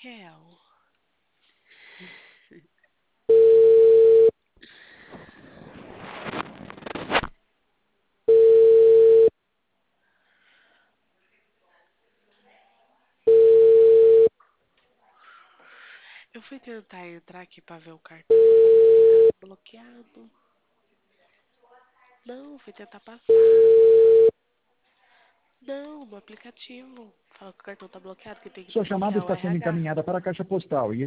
Raquel. Eu fui tentar entrar aqui pra ver o cartão. Tá bloqueado. Não, fui tentar passar. Não, no aplicativo. Fala que o cartão tá bloqueado, que tem que Sua chamada desbloquear o está sendo RH. encaminhada para a caixa postal e